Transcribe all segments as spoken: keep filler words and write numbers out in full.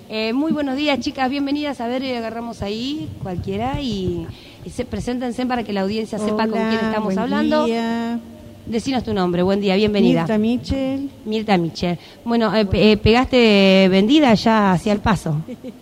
Eh, muy buenos días, chicas, bienvenidas. A ver, eh, agarramos ahí cualquiera y, y se, preséntense para que la audiencia sepa Hola, con quién estamos buen hablando. Día. Decinos tu nombre, buen día, bienvenida. Mirta Michel. Mirta Michel. Bueno, eh, eh, pegaste vendida ya hacia el paso.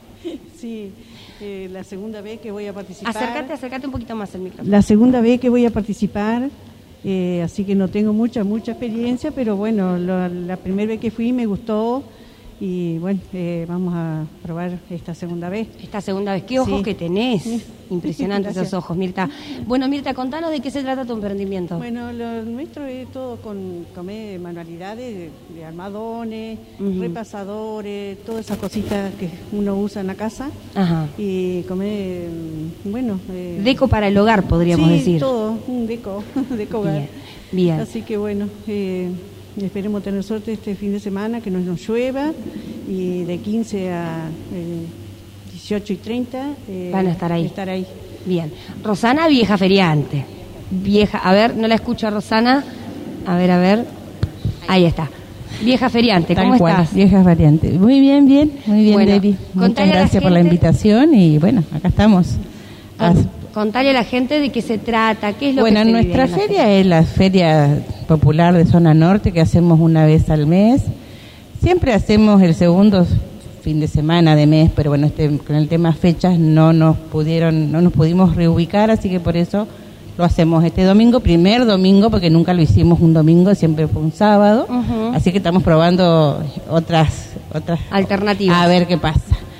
Sí, eh, la segunda vez que voy a participar. Acércate, acércate un poquito más al micrófono. La segunda vez que voy a participar, eh, así que no tengo mucha, mucha experiencia, pero bueno, lo, la primera vez que fui me gustó. Y bueno, eh, vamos a probar esta segunda vez. Esta segunda vez, qué ojos Sí. que tenés. Sí. Impresionantes esos Gracias. ojos, Mirta. Bueno, Mirta, contanos de qué se trata tu emprendimiento. Bueno, lo nuestro es todo con comer manualidades de, de armadones, Ujú. repasadores, todas esas cositas que uno usa en la casa. Ajá. Y comer, bueno... Eh, Deco para el hogar, podríamos sí, decir. todo, un deco, deco hogar. Bien, bien. Así que bueno, eh, esperemos tener suerte este fin de semana, que no nos llueva, y de quince a eh, dieciocho y treinta eh, Van a estar ahí. estar ahí. Bien. Rosana, vieja feriante. Vieja, a ver, no la escucho a Rosana. A ver, a ver. Ahí está. Vieja feriante, ¿cómo Tal cual, estás? viejas variantes. Muy bien, bien, muy bien, Bueno, Debbie. contale Muchas a la gracias por la gente- invitación y bueno, acá estamos. Con- Contale a la gente de qué se trata, qué es lo Bueno, que se vive nuestra en la feria es la feria popular de zona norte que hacemos una vez al mes. Siempre hacemos el segundo fin de semana de mes, pero bueno, este, con el tema fechas no nos pudieron, no nos pudimos reubicar, así que por eso lo hacemos este domingo, primer domingo, porque nunca lo hicimos un domingo, siempre fue un sábado. Ujú. Así que estamos probando otras otras Alternativas. A ver qué pasa.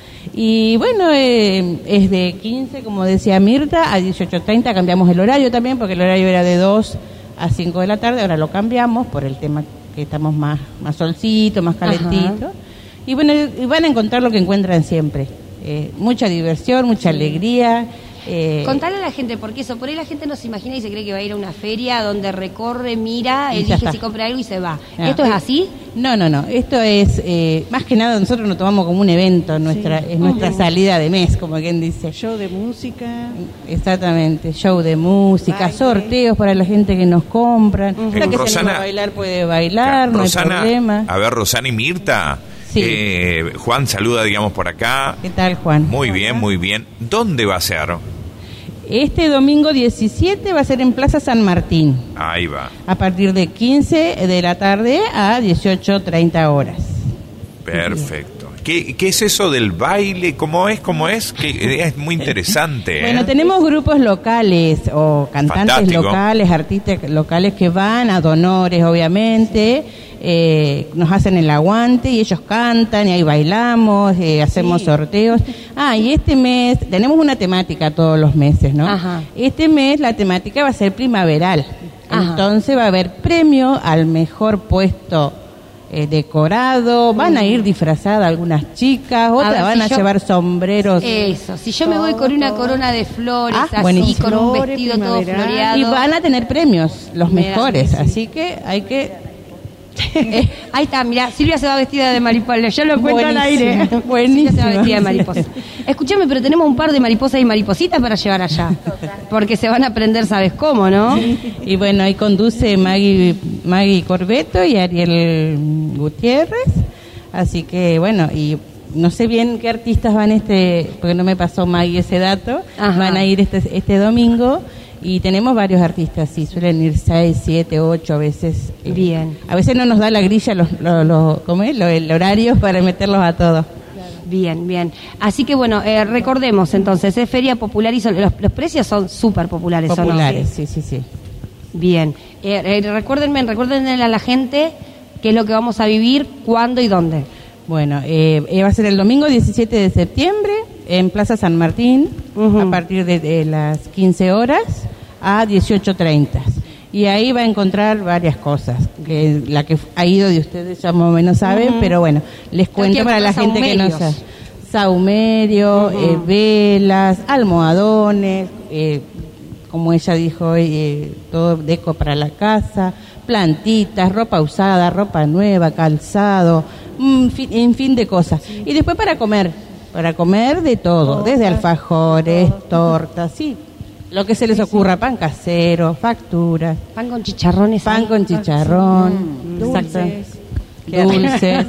Y bueno, eh, es de quince, como decía Mirta, a dieciocho treinta. Cambiamos el horario también, porque el horario era de dos a cinco de la tarde, ahora lo cambiamos por el tema que estamos más, más solcito, más calentito. Y bueno, y van a encontrar lo que encuentran siempre. Eh, mucha diversión, mucha alegría. Eh, Contale a la gente, porque eso, por ahí la gente no se imagina y se cree que va a ir a una feria donde recorre, mira, Y ya elige está. si compra algo y se va. Ah. ¿Esto es así? No, no, no. Esto es, eh, más que nada, nosotros lo tomamos como un evento, nuestra, Sí. es nuestra Ujú. salida de mes, como quien dice. Show de música. Exactamente, show de música, Baile. sorteos para la gente que nos compran. Ujú. La que se Rosana- anima a bailar puede bailar, no hay Rosana, problema. a ver, Rosana y Mirta. Sí. Eh, Juan saluda, digamos, por acá. ¿Qué tal, Juan? Muy bien, muy bien. ¿Dónde va a ser? Este domingo diecisiete va a ser en Plaza San Martín, Ahí va. a partir de quince de la tarde a dieciocho treinta horas. Perfecto. ¿Qué, qué es eso del baile? ¿Cómo es? ¿Cómo es? Que es muy interesante. ¿eh? Bueno, tenemos grupos locales o cantantes Fantástico. locales, artistas locales que van a donores, obviamente, eh, nos hacen el aguante y ellos cantan y ahí bailamos, eh, hacemos Sí. sorteos. Ah, y este mes, tenemos una temática todos los meses, ¿no? Ajá. Este mes la temática va a ser primaveral. Ajá. Entonces va a haber premio al mejor puesto eh, decorado, van a ir disfrazadas algunas chicas, otras ver, van si a yo- llevar sombreros. Eso, si yo me voy con una corona de flores, Ah, así, buenísimo. con un Flores, vestido todo primaveral. floreado. Y van a tener premios, los Me da- mejores, sí. así que hay que... Ahí está, mira, Silvia se va vestida de mariposa, ya lo cuento al Buenísimo, aire. buenísimo. Silvia se va vestida de mariposa. Escúchame, pero tenemos un par de mariposas y maripositas para llevar allá, porque se van a aprender, ¿sabes cómo, no? Y bueno, ahí conduce Maggie, Maggie Corbeto y Ariel Gutiérrez, así que bueno, y no sé bien qué artistas van este, porque no me pasó Maggie ese dato, Ajá. van a ir este, este domingo. Y tenemos varios artistas, sí, suelen ir seis, siete, ocho a veces. eh, Bien. A veces no nos da la grilla los, los, los- ¿cómo es? Lo- el horario para meterlos a todos. Bien, bien. Así que bueno, eh, recordemos entonces, es feria popular y son- los, los precios son súper populares, ¿o no? Populares, sí, sí, sí. Bien. Eh, eh, recuérdenme, recuérdenle a la gente qué es lo que vamos a vivir, cuándo y dónde. Bueno, eh, eh, va a ser el domingo diecisiete de septiembre en Plaza San Martín, Ujú. a partir de, de las quince horas a dieciocho treinta. Y ahí va a encontrar varias cosas, que la que ha ido de ustedes ya más o menos saben, Ujú. pero bueno, les cuento que para la comprar gente que no saumerios. sabe. Saumerio, Ujú. eh, velas, almohadones, eh, como ella dijo hoy, eh, todo deco para la casa, plantitas, ropa usada, ropa nueva, calzado, un fin, en fin de cosas. Y después para comer, para comer de todo, desde alfajores, tortas, sí, lo que se les ocurra, pan casero, facturas, Pan con chicharrones. pan ahí. con chicharrón, Mm, exacto. dulces. dulces.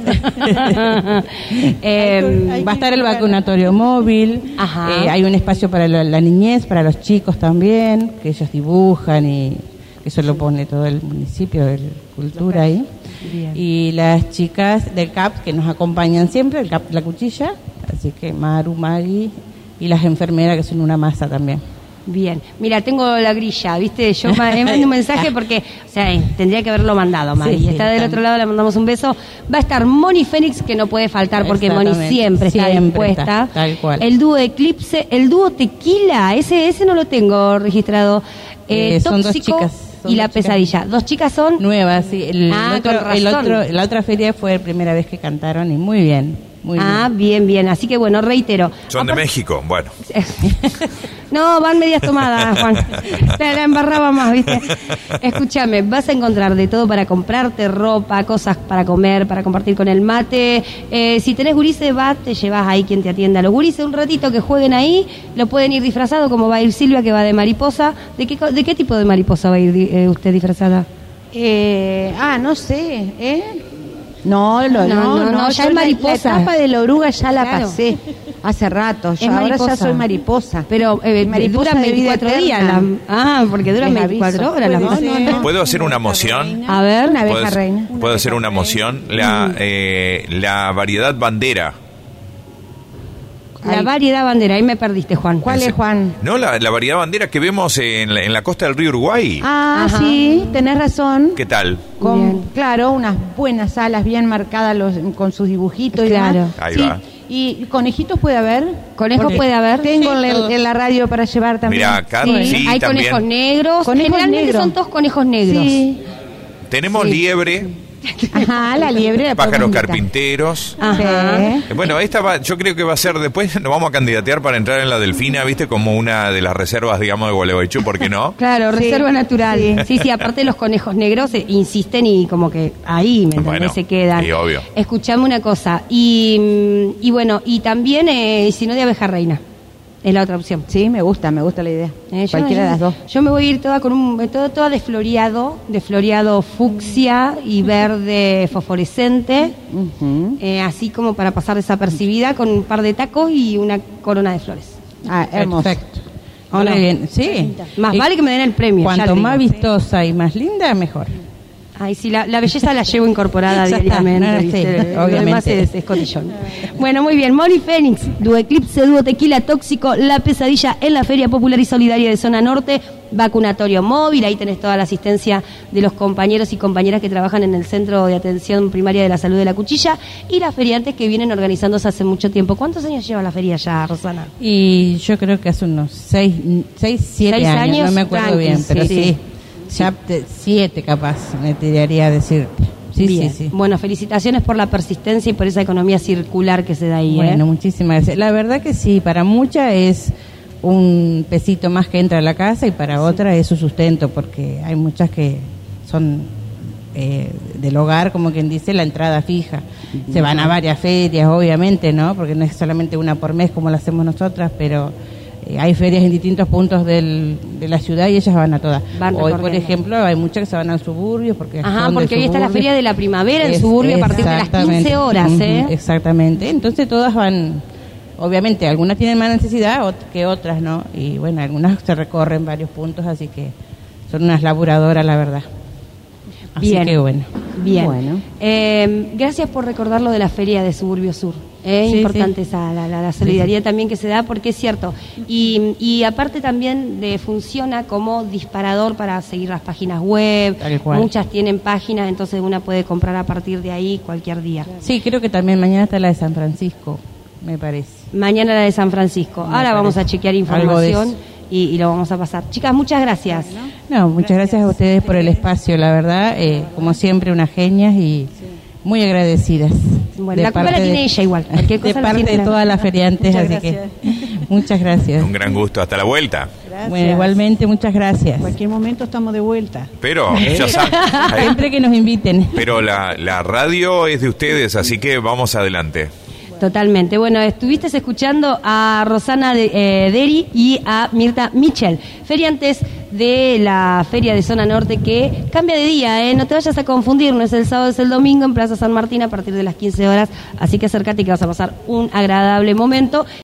eh, va a estar el vacunatorio móvil. Ajá. Eh, hay un espacio para la, la niñez, para los chicos también, que ellos dibujan y eso lo pone todo el municipio de cultura ahí. Bien. Y las chicas del C A P que nos acompañan siempre, el C A P La Cuchilla, así que Maru, Mari y las enfermeras que son una masa también. Bien, mira, tengo la grilla, ¿viste? Yo ma- le mando un mensaje porque, o sea, eh, tendría que haberlo mandado, Mari. Sí, sí, está del está. otro lado, le mandamos un beso. Va a estar Moni Fénix, que no puede faltar porque Moni Exactamente. siempre está Siempre dispuesta. está, tal cual. El dúo Eclipse, el dúo Tequila, ese ese no lo tengo registrado. Eh, Eh, son dos Tóxico chicas, son y La dos chicas. Pesadilla. Dos chicas son... Nuevas, sí. El, Ah, otro, con el razón. otro, la otra feria fue la primera vez que cantaron y muy bien, muy Ah, bien, bien. bien. Así que bueno, reitero. Son de Aparte- México, bueno. No, van medias tomadas, Juan. Te la embarraba más, ¿viste? Escúchame, vas a encontrar de todo para comprarte ropa, cosas para comer, para compartir con el mate. Eh, si tenés gurises, va, te llevas ahí quien te atienda. Los gurises un ratito que jueguen ahí, lo pueden ir disfrazados, como va a ir Silvia, que va de mariposa. ¿De qué, co- de qué tipo de mariposa va a ir di- eh, usted disfrazada? Eh, ah, no sé, ¿eh? No, lo, No, no, no, no, no, ya yo es la- mariposa. La etapa de la oruga ya la Claro. pasé hace rato. Es Yo ahora mariposa. ya soy mariposa. Pero eh, Mariposa duran de vida veinticuatro días. eterna. la- ah, porque duran Les veinticuatro aviso. horas. las Puede cosas. ser. ¿Puedo hacer una moción? A ver. Una ¿Puedo, abeja reina. ¿puedo hacer una moción? La, eh, la variedad bandera. La Ahí. variedad bandera, ahí me perdiste, Juan. ¿Cuál es, Juan? No, la, la variedad bandera que vemos en la, en la costa del río Uruguay. Ah, Ajá. sí, tenés razón. ¿Qué tal? Con, Bien. claro, unas buenas alas bien marcadas los, con sus dibujitos y Claro. demás. Ahí Sí. va. ¿Y conejitos puede haber? Conejos Porque puede haber. Tengo Sí, en, todo. en la radio para llevar también. Mira, acá Sí, sí, hay también. conejos negros. Conejos Generalmente negros. son todos conejos negros. Sí. Tenemos Sí. liebre, Ajá, la liebre. la pájaros podemos invitar. carpinteros. Ajá. Sí. Eh, Bueno, esta va, yo creo que va a ser después, nos vamos a candidatear para entrar en la Delfina, ¿viste? Como una de las reservas, digamos, de Gualeguaychú, ¿por qué no? Claro, Sí, reserva natural. Sí. sí. sí, aparte los conejos negros eh, insisten y como que ahí, ¿me entendés? Bueno, Se quedan. sí, obvio. Escuchame una cosa. Y, mm, y bueno, y también, eh, si no, de abeja reina. Es la otra opción. Sí, me gusta, me gusta la idea. Eh, yo- Cualquiera de las dos. Yo me voy a ir toda con un todo toda de floreado, de floreado fucsia y verde fosforescente, Ujú. eh, así como para pasar desapercibida con un par de tacos y una corona de flores. Ah, hermoso. Perfecto. ¿O no? Muy bien, sí. Más Y vale que me den el premio. ya Cuanto le más digo. vistosa y más linda, mejor. Ay, sí, la, la belleza la llevo incorporada Ya está, diariamente. no, ¿viste? sí, Lo demás obviamente. es, es cotillón. Bueno, muy bien. Moni Fénix, Dúo Eclipse, Dúo Tequila Tóxico, La Pesadilla en la Feria Popular y Solidaria de Zona Norte, vacunatorio móvil, ahí tenés toda la asistencia de los compañeros y compañeras que trabajan en el Centro de Atención Primaria de la Salud de la Cuchilla y las feriantes que vienen organizándose hace mucho tiempo. ¿Cuántos años lleva la feria ya, Rosana? Y yo creo que hace unos seis, seis siete Seis años, años, no me acuerdo tranqui, bien, pero sí, sí, sí. ya te- siete capaz, me tiraría a decirte. Sí, Bien. sí, sí. Bueno, felicitaciones por la persistencia y por esa economía circular que se da ahí. Bueno, ¿eh? muchísimas gracias. La verdad que sí, para muchas es un pesito más que entra a la casa y para otras es su sustento, porque hay muchas que son eh, del hogar, como quien dice, la entrada fija. Se van a varias ferias, obviamente, ¿no? Porque no es solamente una por mes como lo hacemos nosotras, pero eh, hay ferias en distintos puntos del, de la ciudad y ellas van a todas. Van Hoy, por recorriendo. ejemplo, hay muchas que se van al suburbio porque Ajá, son de porque hoy está la suburbio. Feria de la Primavera en Es- suburbio a partir de las exactamente. quince horas, ¿eh? Ujú, exactamente. Entonces todas van, obviamente, algunas tienen más necesidad ot- que otras, ¿no? Y bueno, algunas se recorren varios puntos, así que son unas laburadoras, la verdad. Así Bien. que bueno. Bien. Bueno. Eh, gracias por recordar lo de la feria de Suburbio Sur. Es Sí, importante sí. esa la, la- la solidaridad también que se da porque es cierto. Y, y aparte también de, funciona como disparador para seguir las páginas web. Tal cual. Muchas tienen páginas, entonces una puede comprar a partir de ahí cualquier día. Sí, creo que también mañana está la de San Francisco, me parece. Mañana la de San Francisco. Me Ahora vamos a parece. chequear Algo de información eso. y, y lo vamos a pasar. Chicas, muchas gracias. No, muchas gracias a ustedes por el espacio, la verdad, eh, como siempre, unas genias y muy agradecidas. Bueno, la culpa la tiene ella igual, cualquier De cosa la parte tiene de la- todas las feriantes, Muchas así que muchas gracias. Un gran gusto. Hasta la vuelta. Gracias. Bueno, igualmente, muchas gracias. En cualquier momento estamos de vuelta. Pero, ya saben, Siempre que nos inviten. pero la, la radio es de ustedes, así que vamos adelante. Totalmente. Bueno, estuviste escuchando a Rosana de, eh, Deri y a Mirta Michel, feriantes de la Feria de Zona Norte, que cambia de día, ¿eh? No te vayas a confundir, no es el sábado, es el domingo en Plaza San Martín a partir de las quince horas, así que acércate que vas a pasar un agradable momento.